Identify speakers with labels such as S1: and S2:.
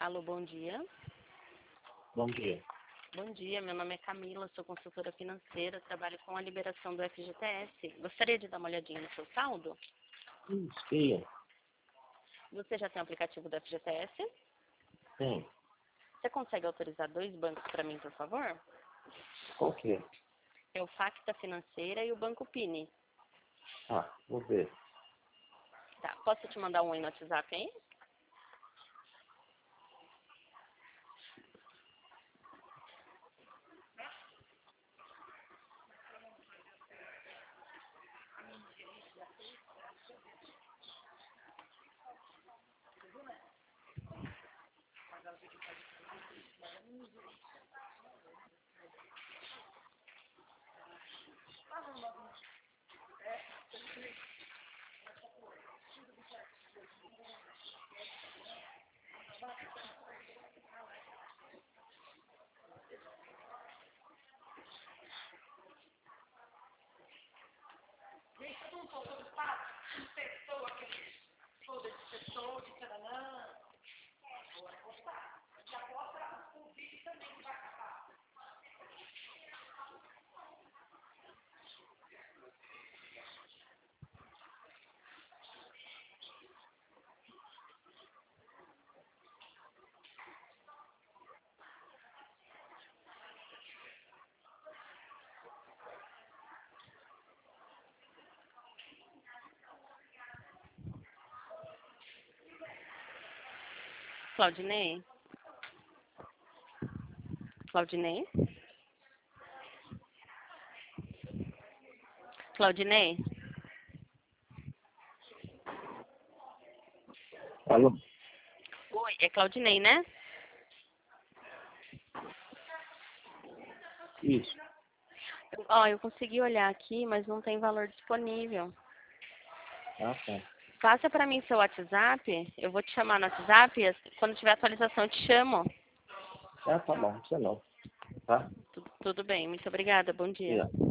S1: Alô, bom dia.
S2: Bom dia.
S1: Bom dia, meu nome é Camila, sou consultora financeira, trabalho com a liberação do FGTS. Gostaria de dar uma olhadinha no seu saldo?
S2: Sim,
S1: Você já tem o aplicativo do FGTS?
S2: sim.
S1: Você consegue autorizar 2 bancos para mim, por favor?
S2: Qual que é?
S1: É o Facta Financeira e o Banco Pini.
S2: Ah, vou ver.
S1: Tá, posso te mandar um oi no WhatsApp, hein? Claudinei? Claudinei? Claudinei?
S2: Alô?
S1: Oi, é Claudinei, né?
S2: Isso.
S1: Ó, eu consegui olhar aqui, mas não tem valor disponível.
S2: Ah, tá.
S1: Passa para mim seu WhatsApp, eu vou te chamar no WhatsApp, quando tiver atualização eu te chamo.
S2: Ah, tá bom, você não. Tá?
S1: Tudo bem, muito obrigada, bom dia.
S2: Obrigado.